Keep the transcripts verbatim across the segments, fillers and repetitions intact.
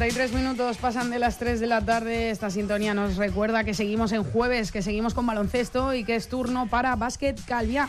treinta y tres minutos pasan de las tres de la tarde. Esta sintonía nos recuerda que seguimos en jueves, que seguimos con baloncesto y que es turno para Básquet Calviá.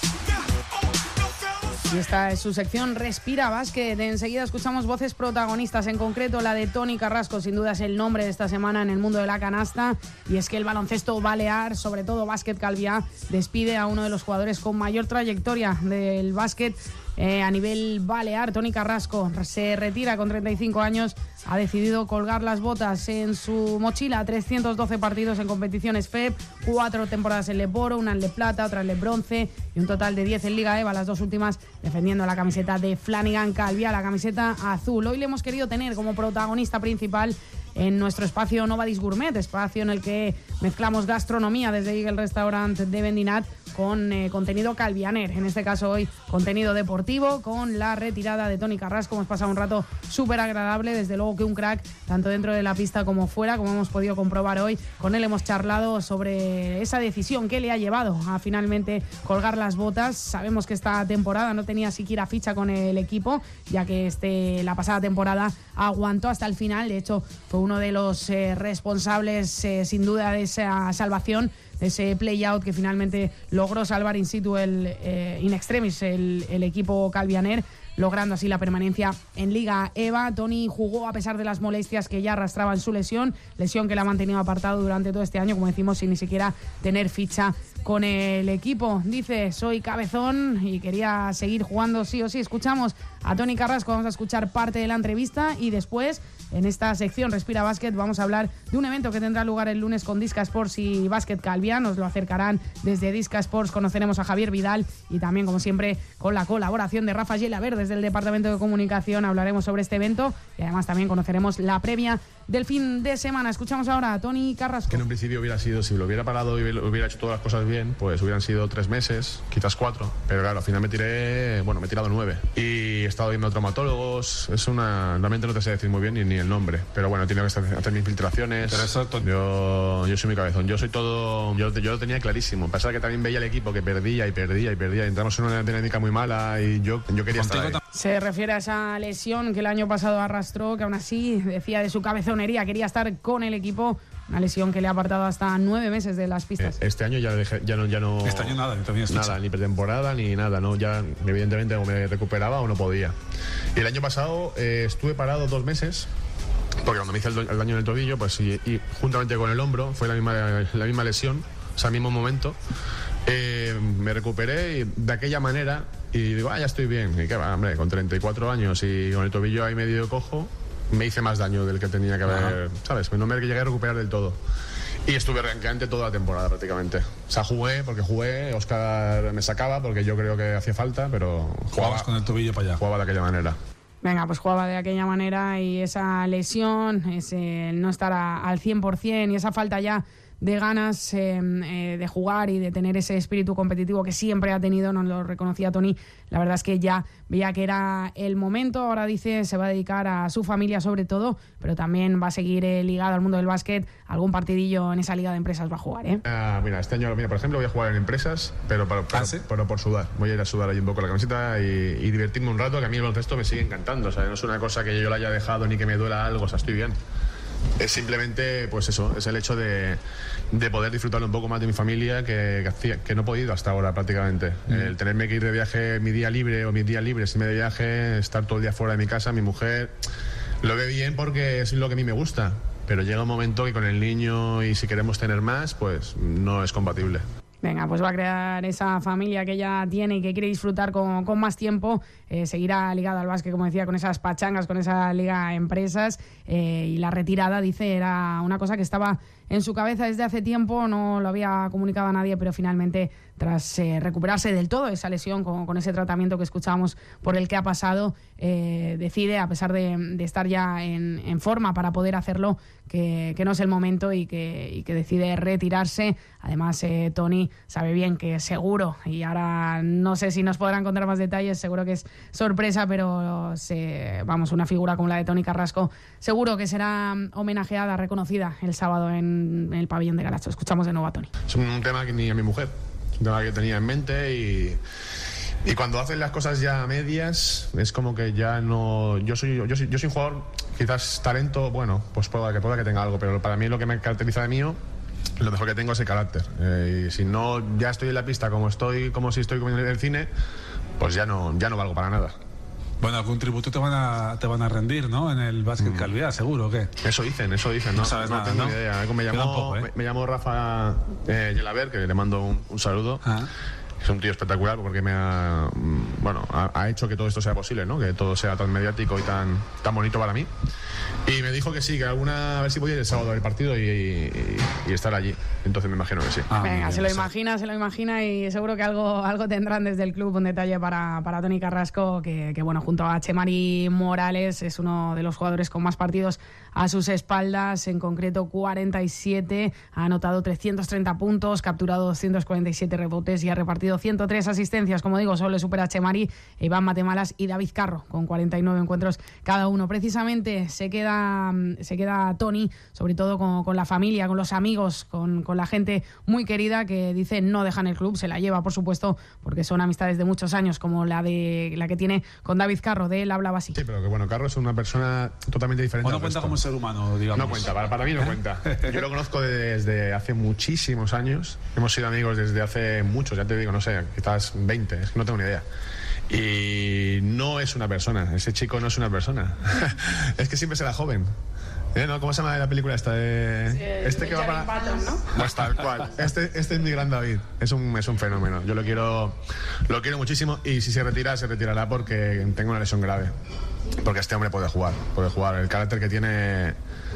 Y esta es su sección Respira Básquet. Enseguida escuchamos voces protagonistas, en concreto la de Toni Carrasco, sin duda es el nombre de esta semana en el mundo de la canasta. Y es que el baloncesto balear, sobre todo Básquet Calviá, despide a uno de los jugadores con mayor trayectoria del básquet eh, a nivel balear. Toni Carrasco se retira con treinta y cinco años. Ha decidido colgar las botas. En su mochila trescientos doce partidos en competiciones F E P, cuatro temporadas en Leboro, una en Le Plata, otra en Le Bronce y un total de diez en Liga EVA, las dos últimas defendiendo la camiseta de Flanagan Calviá, la camiseta azul. Hoy le hemos querido tener como protagonista principal en nuestro espacio Novadis Gourmet, espacio en el que mezclamos gastronomía desde Eagle Restaurant de Vendinat con eh, contenido calvianer. En este caso hoy contenido deportivo con la retirada de Toni Carrasco. Hemos pasado un rato súper agradable, desde luego que un crack, tanto dentro de la pista como fuera, como hemos podido comprobar hoy. Con él hemos charlado sobre esa decisión que le ha llevado a finalmente colgar las botas. Sabemos que esta temporada no tenía siquiera ficha con el equipo, ya que este, la pasada temporada aguantó hasta el final. De hecho, fue uno de los eh, responsables eh, sin duda de esa salvación, de ese play-out que finalmente logró salvar in situ, el eh, in extremis, el, el equipo calvianer, logrando así la permanencia en Liga EVA. Toni jugó a pesar de las molestias que ya arrastraba en su lesión, lesión que la ha mantenido apartado durante todo este año, como decimos, sin ni siquiera tener ficha con el equipo. Dice, soy cabezón y quería seguir jugando sí o sí. Escuchamos a Toni Carrasco, vamos a escuchar parte de la entrevista y después, en esta sección Respira Básquet, vamos a hablar de un evento que tendrá lugar el lunes con Disca Sports y Básquet Calviá. Nos lo acercarán desde Disca Sports, conoceremos a Javier Vidal y también, como siempre, con la colaboración de Rafa Gelaber desde el Departamento de Comunicación hablaremos sobre este evento y además también conoceremos la previa del fin de semana. Escuchamos ahora a Toni Carrasco. Que en un principio hubiera sido, si lo hubiera parado y hubiera hecho todas las cosas bien, pues hubieran sido tres meses, quizás cuatro, pero claro, al final me tiré, bueno, me he tirado nueve y he estado viendo traumatólogos. Es una, realmente no te sé decir muy bien ni, ni el nombre, pero bueno, he tenido que hacer mis filtraciones. Pero eso, yo, yo soy mi cabezón, yo soy todo, yo, yo lo tenía clarísimo. Pasa que también veía el equipo que perdía y perdía y perdía, entramos en una dinámica muy mala y yo, yo quería estar ahí. Se refiere a esa lesión que el año pasado arrastró, que aún así decía de su cabezonería, quería estar con el equipo. Una lesión que le ha apartado hasta nueve meses de las pistas. Este año ya, dejé, ya, no, ya no... Este año nada, nada, ni pretemporada ni nada, ¿no? Ya evidentemente o me recuperaba o no podía. Y el año pasado eh, estuve parado dos meses, porque cuando me hice el, el daño en el tobillo, pues y, y juntamente con el hombro, fue la misma, la misma lesión, o sea, el mismo momento. Eh, me recuperé y de aquella manera y digo, ah, ya estoy bien. Y que va, hombre, con treinta y cuatro años y con el tobillo ahí medio cojo, me hice más daño del que tenía que haber, uh-huh. ¿sabes? No me llegué a recuperar del todo. Y estuve ranqueante toda la temporada prácticamente. O sea, jugué porque jugué, Óscar me sacaba porque yo creo que hacía falta, pero jugabas con el tobillo para allá. Jugaba de aquella manera. Venga, pues jugaba de aquella manera y esa lesión, ese no estar a, al cien por ciento y esa falta ya de ganas eh, eh, de jugar y de tener ese espíritu competitivo que siempre ha tenido, nos lo reconocía Toni. La verdad es que ya veía que era el momento. Ahora dice se va a dedicar a su familia sobre todo, pero también va a seguir eh, ligado al mundo del básquet. Algún partidillo en esa liga de empresas va a jugar, ¿eh? Ah, mira, este año, mira, por ejemplo, voy a jugar en empresas, pero, pero, pero, ¿Ah, sí? pero por sudar. Voy a ir a sudar ahí un poco la camiseta y, y divertirme un rato, que a mí el baloncesto me sigue encantando. O sea, no es una cosa que yo la haya dejado ni que me duela algo, o sea, estoy bien. Es simplemente, pues eso, es el hecho de, de poder disfrutarlo un poco más de mi familia que, que, hacía, que no he podido hasta ahora prácticamente. Mm. El tenerme que ir de viaje mi día libre o mis días libres, irme de viaje, estar todo el día fuera de mi casa, mi mujer, lo ve bien porque es lo que a mí me gusta, pero llega un momento que con el niño y si queremos tener más, pues no es compatible. Venga, pues va a crear esa familia que ella tiene y que quiere disfrutar con, con más tiempo. Eh, seguirá ligado al básquet, como decía, con esas pachangas, con esa liga empresas. Eh, y la retirada, dice, era una cosa que estaba en su cabeza desde hace tiempo, no lo había comunicado a nadie, pero finalmente, tras eh, recuperarse del todo esa lesión, con, con ese tratamiento que escuchábamos por el que ha pasado, eh, decide, a pesar de, de estar ya en, en forma para poder hacerlo, que, que no es el momento y que, y que decide retirarse. Además, eh, Toni sabe bien que seguro, y ahora no sé si nos podrán contar más detalles, seguro que es sorpresa, pero se, vamos, una figura como la de Toni Carrasco seguro que será homenajeada, reconocida el sábado en, en el pabellón de Garacho. Escuchamos de nuevo a Toni. Es un tema que ni a mi mujer, un tema que tenía en mente y... Y cuando hacen las cosas ya a medias, es como que ya no... Yo soy, yo soy, yo soy un jugador quizás talento, bueno, pues pueda que, pueda que tenga algo, pero para mí lo que me caracteriza de mío, lo mejor que tengo es el carácter. Eh, y si no ya estoy en la pista como estoy, como si estoy en el cine, pues ya no, ya no valgo para nada. Bueno, algún tributo te van a, te van a rendir, ¿no? En el básquet mm. Calviá, seguro, ¿o qué? Eso dicen, eso dicen. No, no sabes no nada, tengo ¿no? ni idea. Me llamó, poco, ¿eh? me, me llamó Rafa eh, Yelaber, que le mando un, un saludo. Ah. Es un tío espectacular porque me ha, bueno, ha, ha hecho que todo esto sea posible, ¿no? Que todo sea tan mediático y tan, tan bonito para mí. Y me dijo que sí, que alguna, a ver si podía ir el sábado al partido y, y, y estar allí. Entonces me imagino que sí. Ah, Venga, se lo imagina, se lo imagina y seguro que algo, algo tendrán desde el club. Un detalle para, para Toni Carrasco, que, que bueno, junto a Chemari Morales es uno de los jugadores con más partidos a sus espaldas, en concreto cuarenta y siete, ha anotado trescientos treinta puntos, capturado doscientos cuarenta y siete rebotes y ha repartido ciento tres asistencias. Como digo, solo le supera a Chemari, Iván Matemalas y David Carro, con cuarenta y nueve encuentros cada uno. Precisamente se queda, se queda Toni, sobre todo con, con la familia, con los amigos, con, con la gente muy querida que dice no dejan el club, se la lleva, por supuesto, porque son amistades de muchos años, como la de la que tiene con David Carro. De él hablaba así. Sí, pero que bueno, Carro es una persona totalmente diferente. O no cuenta como ser humano, digamos. No cuenta, para, para mí no ¿Eh? cuenta. Yo lo conozco desde hace muchísimos años. Hemos sido amigos desde hace muchos, ya te digo, no sé, quizás veinte, es que no tengo ni idea. Y no es una persona, ese chico no es una persona. Es que siempre será joven. ¿Eh, no? ¿Cómo se llama la película esta? De... Sí, este que va para... Patton, ¿no? Pues tal cual. Este, este es mi gran David. Es un, es un fenómeno. Yo lo quiero, lo quiero muchísimo y si se retira, se retirará porque tengo una lesión grave. Porque este hombre puede jugar, puede jugar. El carácter que tiene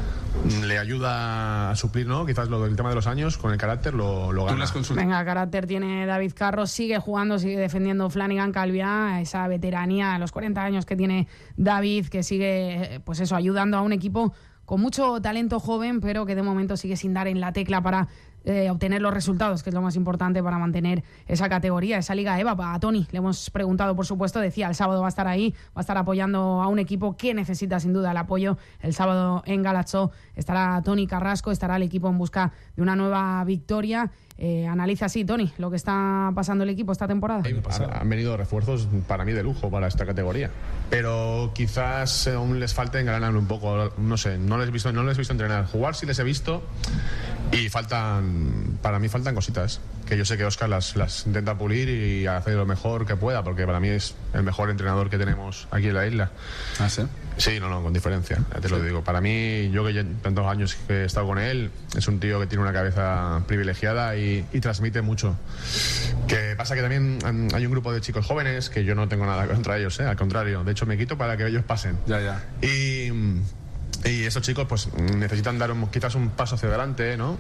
le ayuda a suplir, ¿no? Quizás lo del tema de los años, con el carácter lo, lo gana. Venga, carácter tiene David Carro, sigue jugando, sigue defendiendo Flanagan Calviá, esa veteranía, los cuarenta años que tiene David, que sigue, pues eso, ayudando a un equipo con mucho talento joven, pero que de momento sigue sin dar en la tecla para eh, obtener los resultados, que es lo más importante para mantener esa categoría, esa Liga EVA. A Toni le hemos preguntado, por supuesto, decía, el sábado va a estar ahí, va a estar apoyando a un equipo que necesita sin duda el apoyo. El sábado en Galatzó estará Toni Carrasco, estará el equipo en busca de una nueva victoria. Eh, analiza así, Toni, lo que está pasando el equipo esta temporada. Han venido refuerzos para mí de lujo para esta categoría, pero quizás aún les falte engranarlo un poco. No sé, no les he visto, no les he visto entrenar. Jugar sí les he visto y faltan, para mí faltan cositas que yo sé que Óscar las, las intenta pulir y hacer lo mejor que pueda, porque para mí es el mejor entrenador que tenemos aquí en la isla. ¿Ah, sí? Sí, no, no, con diferencia, ya te lo digo. Para mí, yo que ya tantos años que he estado con él, es un tío que tiene una cabeza privilegiada y, y transmite mucho. Que pasa que también hay un grupo de chicos jóvenes que yo no tengo nada contra ellos, ¿eh? Al contrario. De hecho, me quito para que ellos pasen. Ya, ya. Y... Y esos chicos pues necesitan dar un, quizás un paso hacia adelante, ¿no?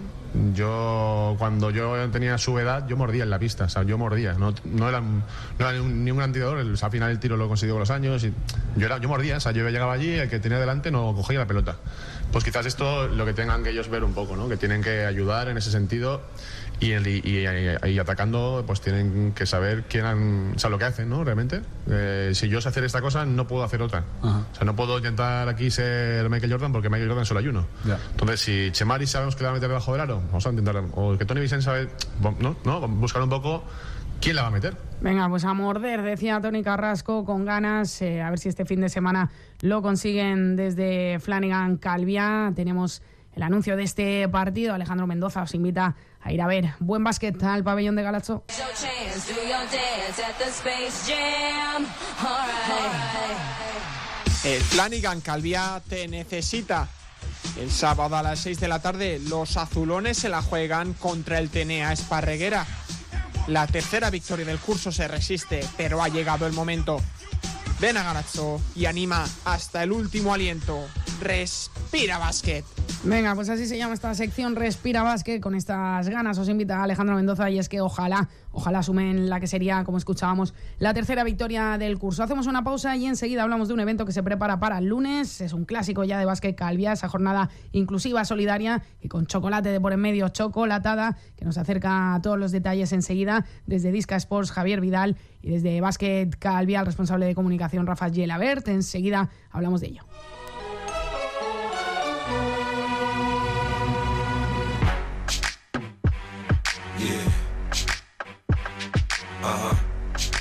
Yo, cuando yo tenía su edad, yo mordía en la pista, o sea, yo mordía, no, no era, no era ni, un, ni un gran tirador, o sea, al final el tiro lo consiguió con los años, y yo, era, yo mordía, o sea, yo llegaba allí, el que tenía delante no cogía la pelota. Pues quizás esto lo que tengan que ellos ver un poco, ¿no? Que tienen que ayudar en ese sentido y, el, y, y, y atacando, pues tienen que saber quién han, o sea, lo que hacen, ¿no? Realmente. Eh, si yo sé hacer esta cosa, no puedo hacer otra. Ajá. O sea, no puedo intentar aquí ser Michael Jordan porque Michael Jordan solo hay uno. Ya. Entonces, si Chemari sabemos que la va a meter debajo del aro, vamos a intentar. O que Tony Vicente sabe, ¿no? ¿no? Buscar un poco quién la va a meter. Venga, pues a morder, decía Toni Carrasco, con ganas, eh, a ver si este fin de semana lo consiguen desde Flanagan Calviá. Tenemos el anuncio de este partido. Alejandro Mendoza os invita a ir a ver buen básquet al pabellón de Galatzó. El Flanagan Calviá te necesita. El sábado a las seis de la tarde los azulones se la juegan contra el Tenea Esparreguera. La tercera victoria del curso se resiste, pero ha llegado el momento. Ven a Galatzó y anima hasta el último aliento. Respira básquet. Venga, pues así se llama esta sección, Respira Básquet. Con estas ganas os invita a Alejandro Mendoza, y es que ojalá, ojalá sumen la que sería, como escuchábamos, la tercera victoria del curso. Hacemos una pausa y enseguida hablamos de un evento que se prepara para el lunes. Es un clásico ya de Básquet Calviá, esa jornada inclusiva, solidaria y con chocolate de por en medio, chocolatada, que nos acerca a todos los detalles enseguida. Desde Disca Sports, Javier Vidal, y desde Básquet Calviá, el responsable de comunicación, Rafa Yelabert. Enseguida hablamos de ello. Uh-huh.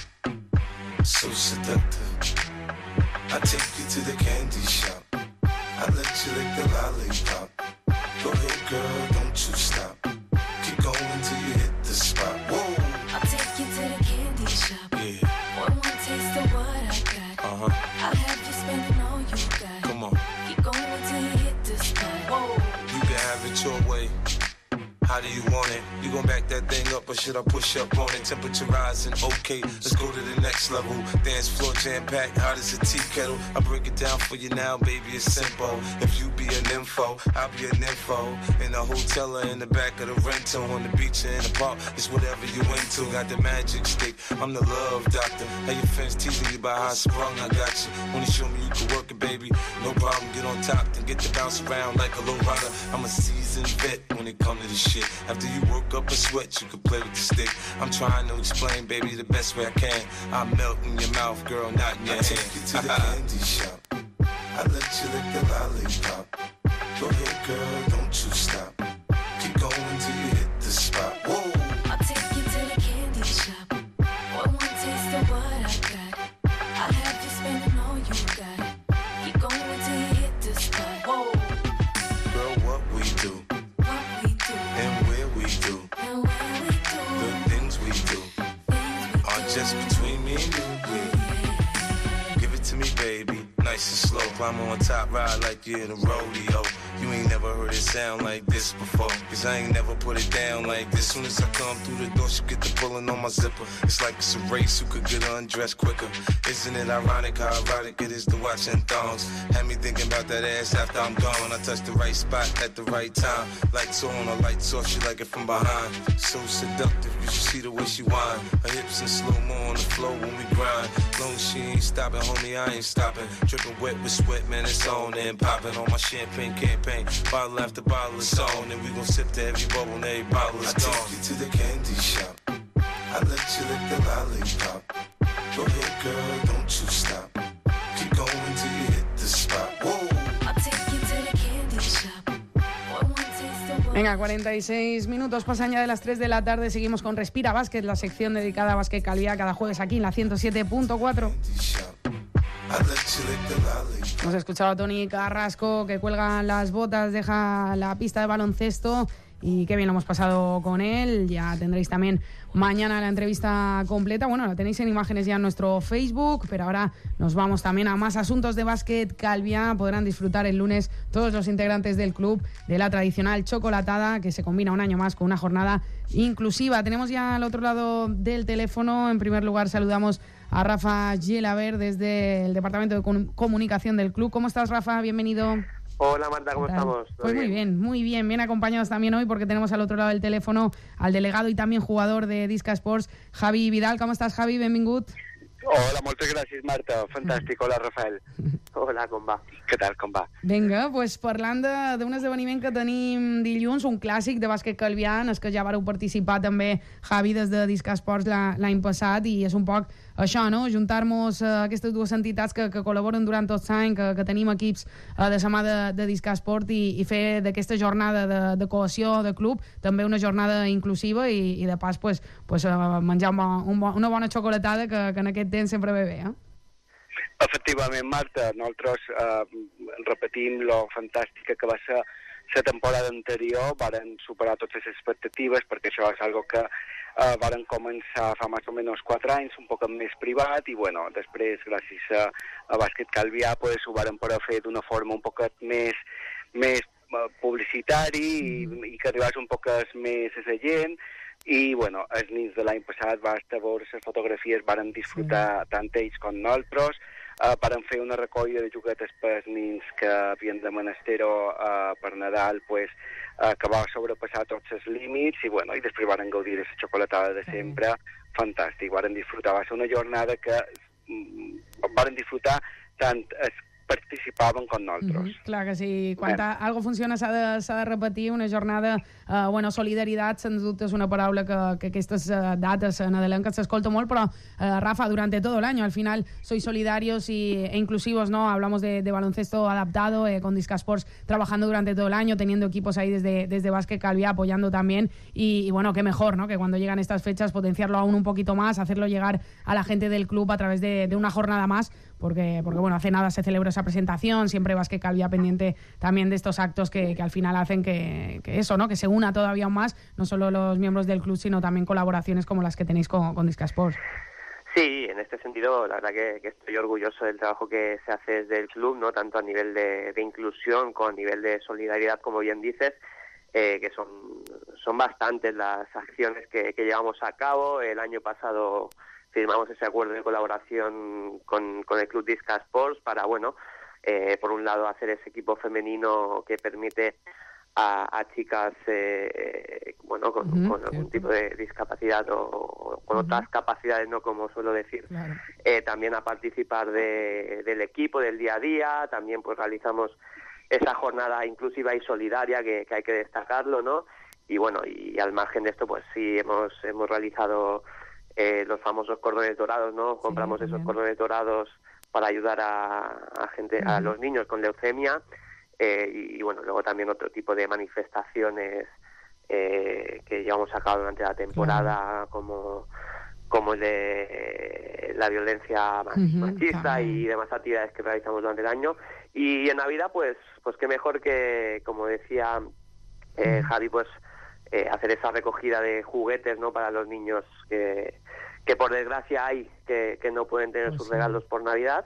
So seductive. I take you to the candy shop. I let you lick the lollipop. Go ahead, girl, don't you stop. Keep going till you hit the spot. Whoa. I'll take you to the candy shop. Yeah. One more taste of what I got. Uh-huh. I'll have you spending all you got. Come on. Keep going till you hit the spot. Whoa. You can have it your way. How do you want it? You gon' back that thing up or should I push up on it? Temperature rising, okay, let's go to the next level. Dance floor jam-packed, hot as a tea kettle. I break it down for you now, baby, it's simple. If you be an info, I'll be an info. In the hotel or in the back of the rental, on the beach or in the park, it's whatever you into. Got the magic stick, I'm the love doctor. How your fans teasing you about how I sprung, I got you. Wanna show me you can work it, baby? No problem, get on top, then get to bounce around like a low rider. I'm a seasoned vet when it comes to this shit. After you work up a sweat, you can play with the stick. I'm trying to explain, baby, the best way I can. I melt in your mouth, girl, not in your I hand. Take you to the candy shop. I let you lick the lollipop. Go ahead, girl, don't you stop. Keep going till you hit the spot. Whoa. I'll take you to the candy shop. One more taste of what I got. I'll have you spending all you got. Keep going till you hit the spot. Whoa. Girl, what we do. And where we do, and where we do, the things we do, things we are just between me and you. Yeah. Give it to me, baby, nice and slow. Climb on top, ride like you're in a rodeo. You ain't never heard it sound like this before, cause I ain't never put it down like this. Soon as I come through the door, she get the pulling on my zipper. It's like it's a race, who could get undressed quicker. Isn't it ironic how erotic it is to watch in thongs? Had me thinking about that ass after I'm gone. I touch the right spot at the right time. Lights on or lights off, she like it from behind. So seductive, you should see the way she whine. Her hips in slow-mo on the floor when we grind. Long as she ain't stopping, homie, I ain't stopping. Dripping wet with sweat, man, it's on and popping on my champagne campaign. Bottle after bottle is on, and we gon' sip to every bubble and every bottle is gone. I take you to the candy shop. I let you lick the lollipop. Go ahead, girl, don't you stop. Keep going till you hit the spot. Whoa. I'll take you to the candy shop. One more taste of what Venga, cuarenta y seis minutos pasan ya de las tres de la tarde. Seguimos con Respira Básquet, la sección dedicada a Básquet Calviá, cada jueves aquí en la ciento siete punto cuatro. Hemos escuchado a Toni Carrasco, que cuelga las botas, deja la pista de baloncesto, y qué bien lo hemos pasado con él. Ya tendréis también mañana la entrevista completa. Bueno, la tenéis en imágenes ya en nuestro Facebook, pero ahora nos vamos también a más asuntos de Básquet Calviá. Podrán disfrutar el lunes todos los integrantes del club de la tradicional chocolatada, que se combina un año más con una jornada inclusiva. Tenemos ya al otro lado del teléfono. En primer lugar, saludamos a Rafa Gelaber desde el Departamento de Comunicación del club. ¿Cómo estás, Rafa? Bienvenido. Hola, Marta, ¿cómo estamos? Pues muy bien, muy bien, bien acompañados también hoy, porque tenemos al otro lado del teléfono al delegado y también jugador de Disca Sports, Javi Vidal. ¿Cómo estás, Javi? Benvingut. Hola, moltes gràcies, Marta. Fantàstic. Hola, Rafael. Hola, com va? Què tal, com va? Vinga, pues parlant d'un esdeveniment que tenim dilluns, un clàssic de bàsquet calvià, en el que ja vareu participar també, Javi, des de Disca Sports l'any passat, i és un poc això, no? Juntar-nos a aquestes dues entitats que, que col·laboren durant tot l'any, que, que tenim equips de la mà de, de Disca Sport, i, i fer d'aquesta jornada de, de cohesió de club també una jornada inclusiva, i, i de pas pues, pues, menjar un, un, una bona xocolatada que, que en aquest temps sempre ve bé, eh? Efectivament, Marta, nosaltres eh, repetim lo fantàstica que va ser la temporada anterior, varen superar totes les expectatives, perquè això és algo que eh, varen començar fa més o menys quatre anys, un poc més privat, i bueno, després, gràcies a, a Bàsquet Calvià, pues, ho varen poder fer d'una forma un poc més, més publicitari, i, i que arribés un poc més a la gent. I, bueno, els nins de l'any passat va estar a veure les fotografies, varen disfrutar sí. tant ells com nosaltres. Uh, varen fer una recollida de juguetes per als nins que havien de menester uh, per Nadal, pues, uh, que va sobrepassar tots els límits, i, bueno, i després varen gaudir de la xocolatada de sempre. Sí. Fantàstic, varen disfrutar. Va ser una jornada que mm, varen disfrutar tant els participaven com nosaltres. Mm-hmm, clar que sí. Quan eh. algo funciona s'ha de, s'ha de repetir. Una jornada, eh, bueno, solidaritat, sens dubte és una paraula que, que aquestes eh, dates nadalenques s'escolta molt, però eh, Rafa, durante todo el año, al final, sois solidarios y, e inclusivos, ¿no? Hablamos de, de baloncesto adaptado, eh, con Disca Sports trabajando durante todo el año, teniendo equipos ahí desde, desde Básquet Calviá apoyando también, y, y bueno, qué mejor, ¿no? Que cuando llegan estas fechas potenciarlo aún un poquito más, hacerlo llegar a la gente del club a través de, de una jornada más, porque, porque bueno, hace nada se celebró esa presentación, siempre Básquet Calviá pendiente también de estos actos que, que al final hacen que, que eso, ¿no? Que se una todavía más, no solo los miembros del club, sino también colaboraciones como las que tenéis con, con Disca Sports. Sí, en este sentido, la verdad que, que estoy orgulloso del trabajo que se hace desde el club, no tanto a nivel de, de inclusión como a nivel de solidaridad, como bien dices, eh, que son, son bastantes las acciones que, que llevamos a cabo. El año pasado firmamos ese acuerdo de colaboración con, con el club Disca Sports para, bueno, eh, por un lado hacer ese equipo femenino que permite A, a chicas eh, bueno con, uh-huh, con algún tipo de discapacidad o, o con uh-huh. otras capacidades, no como suelo decir, claro. eh, también a participar de, del equipo del día a día. También pues realizamos esa jornada inclusiva y solidaria que, que hay que destacarlo, ¿no? Y bueno, y al margen de esto pues sí hemos hemos realizado eh, los famosos cordones dorados, ¿no? Sí, compramos esos cordones dorados para ayudar a, a gente, uh-huh. a los niños con leucemia. Eh, y, y bueno, luego también otro tipo de manifestaciones eh, que llevamos a cabo durante la temporada, claro. como como el de la violencia machista uh-huh, y demás actividades que realizamos durante el año. Y en Navidad, pues pues qué mejor que, como decía eh, Javi, pues eh, hacer esa recogida de juguetes, ¿no? Para los niños que, que por desgracia hay que, que no pueden tener pues sus sí. regalos por Navidad,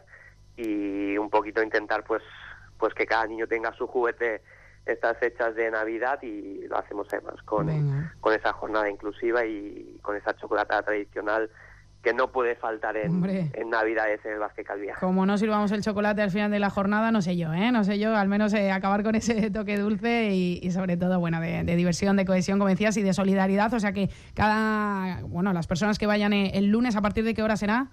y un poquito intentar pues pues que cada niño tenga su juguete estas fechas de Navidad, y lo hacemos además con, con esa jornada inclusiva y con esa chocolatada tradicional que no puede faltar en, en Navidades en el Básquet Calviá. Como no sirvamos el chocolate al final de la jornada, no sé yo, ¿eh? No sé yo, al menos eh, acabar con ese toque dulce y, y sobre todo, bueno, de, de diversión, de cohesión, como decías, y de solidaridad. O sea que cada, bueno, las personas que vayan eh, el lunes, ¿a partir de qué hora será?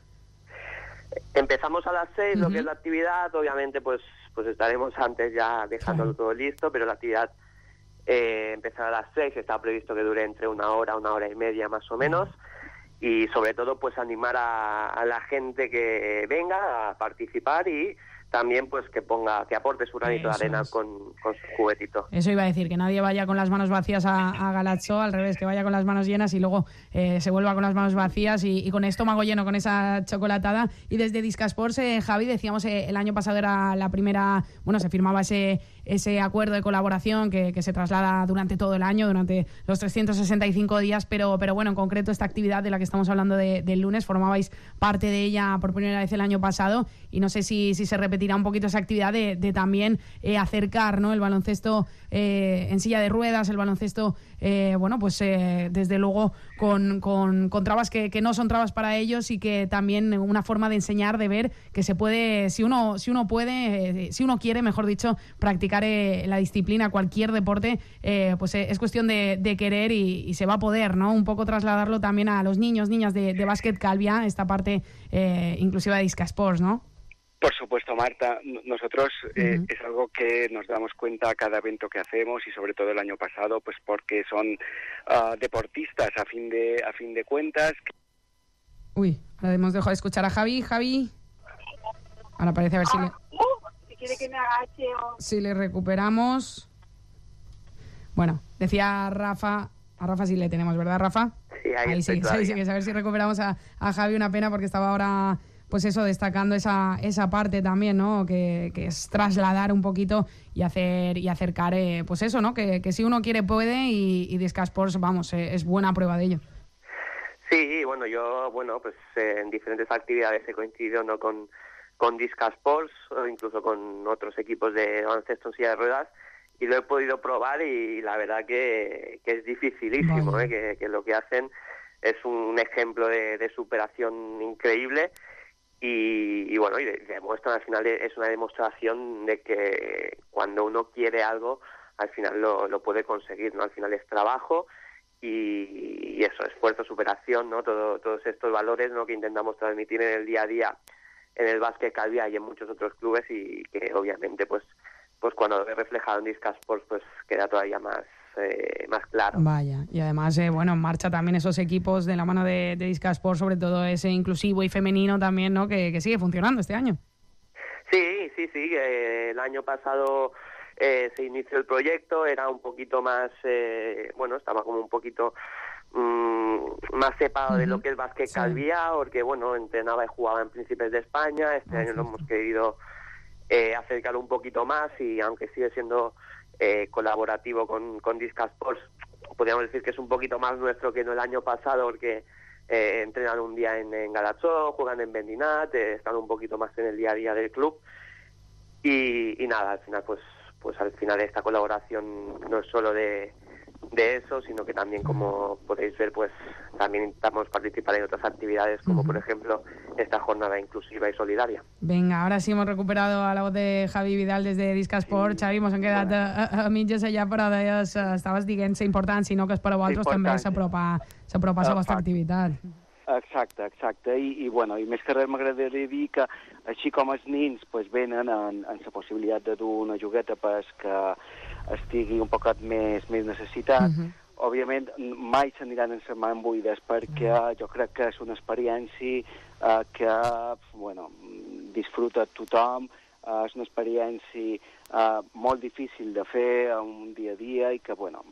Empezamos a las seis, uh-huh. lo que es la actividad, obviamente pues pues estaremos antes ya dejándolo claro. todo listo, pero la actividad eh, empezará a las seis, está previsto que dure entre una hora, una hora y media más o menos, uh-huh. y sobre todo pues animar a, a la gente que venga a participar y también pues que ponga, que aporte su granito de arena con, con su juguetito. Eso iba a decir, que nadie vaya con las manos vacías a, a Galaxo, al revés, que vaya con las manos llenas y luego eh, se vuelva con las manos vacías y, y con estómago lleno, con esa chocolatada. Y desde Disca Sports, eh, Javi, decíamos eh, el año pasado era la primera, bueno, se firmaba ese ese acuerdo de colaboración que, que se traslada durante todo el año, durante los trescientos sesenta y cinco días, pero, pero bueno, en concreto esta actividad de la que estamos hablando de, del lunes, formabais parte de ella por primera vez el año pasado, y no sé si, si se repetirá un poquito esa actividad de, de también eh, acercar, ¿no?, el baloncesto eh, en silla de ruedas, el baloncesto, eh, bueno, pues eh, desde luego con, con, con trabas que, que no son trabas para ellos, y que también una forma de enseñar, de ver que se puede, si uno, si uno puede, eh, si uno quiere, mejor dicho, practicar eh, la disciplina, cualquier deporte, eh, pues eh, es cuestión de, de querer y, y se va a poder, ¿no? Un poco trasladarlo también a los niños, niñas de, de Básquet Calviá, esta parte eh, inclusiva de Disca Sports, ¿no? Por supuesto, Marta. Nosotros eh, uh-huh. es algo que nos damos cuenta cada evento que hacemos, y sobre todo el año pasado, pues porque son uh, deportistas a fin de a fin de cuentas. Uy, ahora hemos dejado de escuchar a Javi. Javi. Ahora parece, a ver si le... Si quiere que me agache o... Si le recuperamos... Bueno, decía Rafa... A Rafa sí le tenemos, ¿verdad, Rafa? Sí, ahí, ahí sí, sí, sí, que a ver si recuperamos a, a Javi. Una pena, porque estaba ahora... pues eso, destacando esa esa parte también, ¿no? Que, que es trasladar un poquito y hacer y acercar, eh, pues eso, ¿no? Que, que si uno quiere puede, y, y Disca Sports, vamos, eh, es buena prueba de ello. Sí, bueno, yo, bueno, pues eh, en diferentes actividades he coincidido, ¿no?, con, con Disca Sports, o incluso con otros equipos de baloncesto en silla de ruedas, y lo he podido probar, y la verdad que, que es dificilísimo, ¿eh? que, que lo que hacen es un ejemplo de, de superación increíble. Y, y bueno, y demuestran, al final es una demostración de que cuando uno quiere algo, al final lo, lo puede conseguir, ¿no? Al final es trabajo y, y eso, esfuerzo, superación, ¿no? Todo, todos estos valores, ¿no?, que intentamos transmitir en el día a día en el Básquet Calviá y en muchos otros clubes, y que obviamente pues pues cuando lo ve reflejado en Disca Sports pues queda todavía más Eh, más claro. Vaya, y además, eh, bueno, en marcha también esos equipos de la mano de, de Disca Sports, sobre todo ese inclusivo y femenino también, ¿no?, que, que sigue funcionando este año. Sí, sí, sí, eh, el año pasado eh, se inició el proyecto, era un poquito más, eh, bueno, estaba como un poquito mmm, más separado uh-huh. de lo que es básquet sí. Calviá, porque bueno, entrenaba y jugaba en Príncipes de España. Este ah, año sí, lo hemos querido eh, acercar un poquito más, y aunque sigue siendo eh, colaborativo con, con Disca Sports, podríamos decir que es un poquito más nuestro que no el año pasado, porque eh, entrenan un día en, en Galatzó, juegan en Bendinat, eh, están un poquito más en el día a día del club, y, y nada, al final pues pues al final esta colaboración no es solo de, de eso, sino que también, como podéis ver, pues también intentamos participar en otras actividades, como uh-huh. por ejemplo esta jornada inclusiva y solidaria. Vinga, ara sí hemos recuperado a la voz de Javi Vidal des de Disca Sport. Sí. Xavi, mos hem quedat a, a, a mitges allà, però deies, estaves dient-se important, sinó que és per a vosaltres sí, també s'apropa s'apropa a la vostra activitat. Exacte, exacte, I, i, bueno, i més que res m'agradaria dir que així com els nins pues, venen en, en la possibilitat de dur una jugueta pues, que estigui un poquet més, més necessitat, uh-huh. òbviament mai s'aniran en les mans buides, perquè uh-huh. jo crec que és una experiència eh, que bueno, disfruta tothom, eh, és una experiència eh, molt difícil de fer un dia a dia i que, bueno,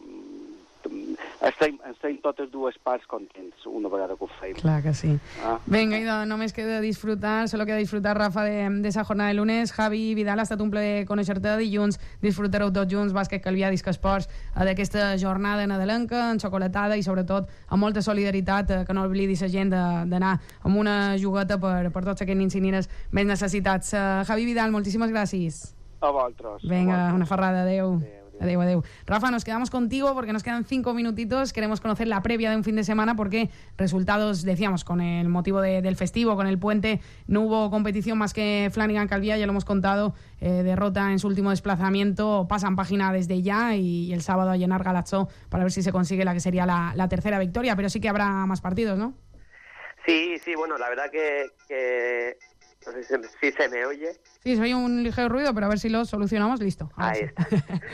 estem, estem totes dues parts contents una vegada que ho feim. Clar que sí. Ah. Vinga, idò, només queda disfrutar, solo queda disfrutar, Rafa, de, de esa jornada de lunes. Javi Vidal, ha estat un plaer conèixer-te. Dilluns disfrutareu tots junts, bàsquet Calvià, Disca Sports, d'aquesta jornada nadalenca, enxocolatada i sobretot amb molta solidaritat, que no oblidis la gent d'anar amb una jugueta per, per tots aquests nins i nines més necessitats. Uh, Javi Vidal, moltíssimes gràcies. A vosaltres. Venga, a una farrada, adeu. Adeu. Adeu, adeu. Rafa, nos quedamos contigo porque nos quedan cinco minutitos. Queremos conocer la previa de un fin de semana porque resultados, decíamos, con el motivo de, del festivo, con el puente, no hubo competición más que Flanagan Calviá, ya lo hemos contado, eh, derrota en su último desplazamiento, pasan página desde ya y, y el sábado a llenar Galatzó para ver si se consigue la que sería la, la tercera victoria, pero sí que habrá más partidos, ¿no? Sí, sí, bueno, la verdad que... que... No sé si, si se me oye. Sí, se oye un ligero ruido, pero a ver si lo solucionamos. Listo. Ahí sí. Está.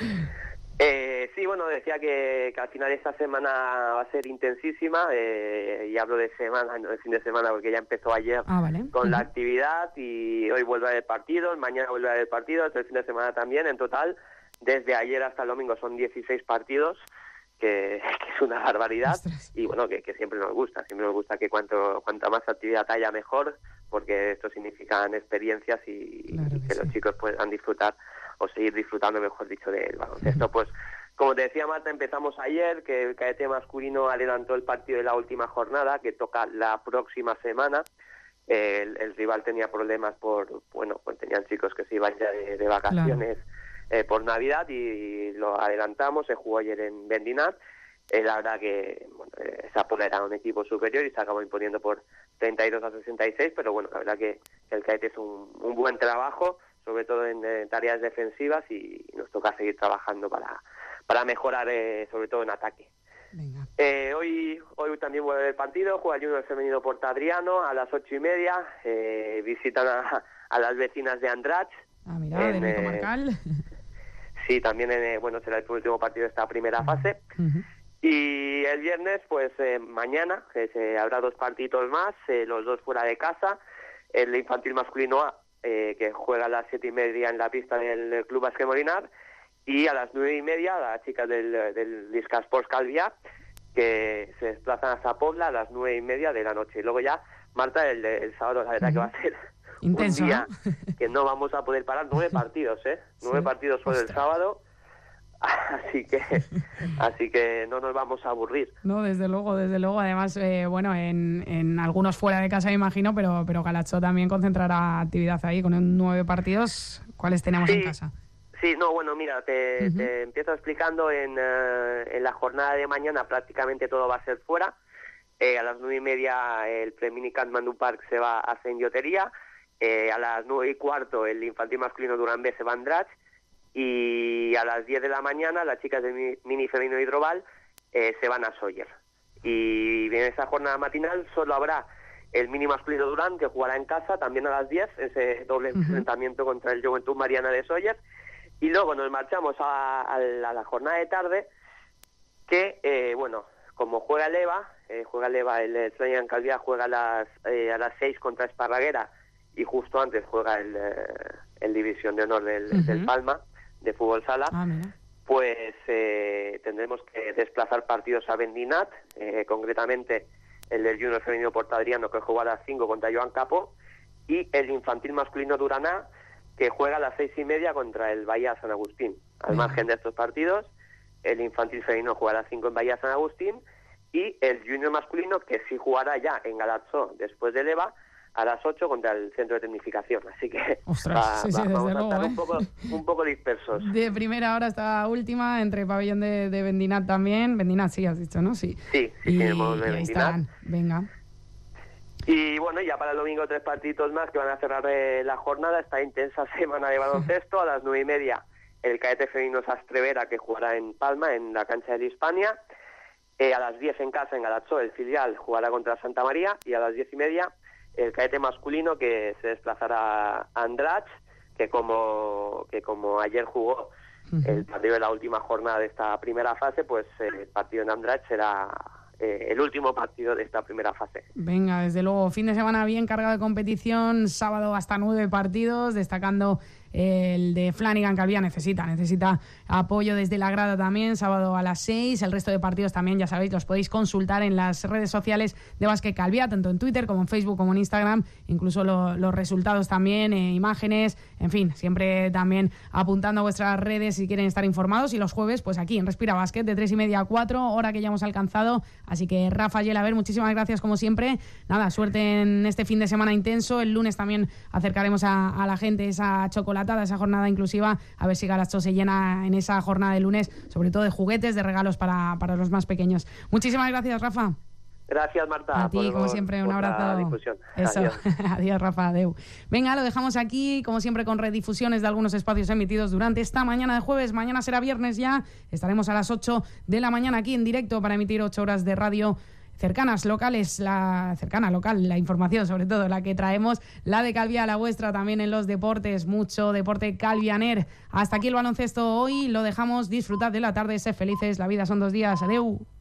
eh, sí, bueno, decía que, que al final esta semana va a ser intensísima. Eh, y hablo de semana, no de fin de semana, porque ya empezó ayer ah, vale. con uh-huh. la uh-huh. actividad, y hoy vuelve a haber partidos, mañana vuelve a haber partidos, el fin de semana también. En total, desde ayer hasta el domingo son dieciséis partidos. Que, que es una barbaridad. Ostras. Y bueno, que, que siempre nos gusta, siempre nos gusta que cuanto cuanta más actividad haya mejor, porque esto significan experiencias y, claro y que, que los sí. chicos puedan disfrutar o seguir disfrutando, mejor dicho, del baloncesto. Sí. Pues como te decía Marta, empezamos ayer, que el cadete masculino adelantó el partido de la última jornada, que toca la próxima semana. El, el rival tenía problemas por, bueno, pues tenían chicos que se iban ya de, de vacaciones. Claro. Eh, por Navidad, y lo adelantamos. Se jugó ayer en Bendinat. Eh, la verdad que bueno, eh, Sapol era un equipo superior y se acabó imponiendo por treinta y dos a sesenta y seis, pero bueno, la verdad que, que el cadete es un, un buen trabajo, sobre todo en, en tareas defensivas, y nos toca seguir trabajando para, para mejorar, eh, sobre todo en ataque. Venga. Eh, hoy hoy también vuelve el partido, juega el Junior femenino Porta Adriano a las ocho y media. Eh, visitan a, a las vecinas de Andratx. Ah, mira, en, de Comarcal. Eh, Sí, también eh, bueno, será el último partido de esta primera fase. Uh-huh. Y el viernes, pues eh, mañana, que se, habrá dos partidos más, eh, los dos fuera de casa. El infantil masculino A, eh, que juega a las siete y media en la pista del, del Club Básquet Molinar, y a las nueve y media las chicas del, del Disca Sports Calviá, que se desplazan a Zapotla a las nueve y media de la noche. Y luego ya, Marta, el, el sábado, la verdad uh-huh. que va a ser... intenso, un día ¿no? que no vamos a poder parar. Nueve partidos, ¿eh? Nueve sí. partidos solo el sábado. Así que así que no nos vamos a aburrir. No, desde luego, desde luego. Además, eh, bueno, en, en algunos fuera de casa, me imagino, pero, pero Galatzó también concentrará actividad ahí con nueve partidos. ¿Cuáles tenemos sí, en casa? Sí, no, bueno, mira, te, uh-huh. te empiezo explicando. En, uh, en la jornada de mañana prácticamente todo va a ser fuera. Eh, a las nueve y media el Premini Katmandú Park se va a Saint-Llotería. Eh, a las nueve y cuarto el infantil masculino Durán B se va a Andratx, y a las diez de la mañana las chicas del mini femenino Hidroval eh, se van a Sóller. Y en esa jornada matinal solo habrá el mini masculino Durán, que jugará en casa también a las diez, ese doble uh-huh. enfrentamiento contra el Juventud Mariana de Sóller. Y luego nos marchamos a, a, la, a la jornada de tarde, que eh, bueno, como juega el EVA, eh, juega el EVA, el Flanagan Calviá juega a las, eh, a las seis contra Esparraguera, y justo antes juega el, el División de Honor del, uh-huh. del Palma, de fútbol sala. Ah, pues eh, tendremos que desplazar partidos a Vendinat, eh, concretamente el del Junior Femenino Portadriano, que juega a las cinco contra Joan Capo, y el infantil masculino Duraná, que juega a las seis y media contra el Bahía San Agustín. Al margen de estos partidos, el infantil femenino juega a las cinco en Bahía San Agustín, y el junior masculino, que sí jugará ya en Galatzó después del EVA, a las ocho contra el centro de tecnificación. Así que Ostras, va, sí, sí, va, desde vamos luego, a estar ¿eh? un, poco, un poco dispersos. De primera hora hasta última, entre pabellón de, de Vendinat también. Vendinat, sí, has dicho, ¿no? Sí. Sí, sí, y, tenemos de y ahí Vendinat. estarán. Venga. Y bueno, ya para el domingo tres partidos más que van a cerrar eh, la jornada, esta intensa semana de baloncesto. A las nueve y media el cadete femenino Sastrevera, que jugará en Palma, en la cancha de Hispania. Eh, a las diez en casa, en Galatzó, el filial jugará contra Santa María. Y a las diez y media el cadete masculino, que se desplazará a Andratx, que como, que como ayer jugó el partido de la última jornada de esta primera fase, pues eh, el partido en Andratx será eh, el último partido de esta primera fase. Venga, desde luego, fin de semana bien cargado de competición, sábado hasta nueve partidos, destacando el de Flanagan Calviá. Necesita, necesita apoyo desde la grada también, sábado a las seis, el resto de partidos también, ya sabéis, los podéis consultar en las redes sociales de Básquet Calviá, tanto en Twitter como en Facebook como en Instagram, incluso lo, los resultados también, eh, imágenes, en fin, siempre también apuntando a vuestras redes si quieren estar informados, y los jueves, pues aquí en Respira Básquet, de tres y media a cuatro, hora que ya hemos alcanzado, así que Rafa y ver, muchísimas gracias como siempre, nada, suerte en este fin de semana intenso, el lunes también acercaremos a, a la gente esa chocolatada, esa jornada inclusiva, a ver si Galatzó se llena en esa jornada de lunes, sobre todo de juguetes, de regalos para, para los más pequeños. Muchísimas gracias, Rafa. Gracias, Marta. A ti, por, como siempre, un por abrazo. Difusión. Eso. Adiós. Adiós, Rafa. Adeu. Venga, lo dejamos aquí, como siempre, con redifusiones de algunos espacios emitidos durante esta mañana de jueves. Mañana será viernes ya. Estaremos a las ocho de la mañana aquí en directo para emitir ocho horas de radio cercanas, locales, la cercana, local, la información, sobre todo la que traemos, la de Calviá, la vuestra también en los deportes, mucho deporte calvianer. Hasta aquí el baloncesto hoy, lo dejamos, disfrutad de la tarde, sed felices, la vida son dos días, adeu.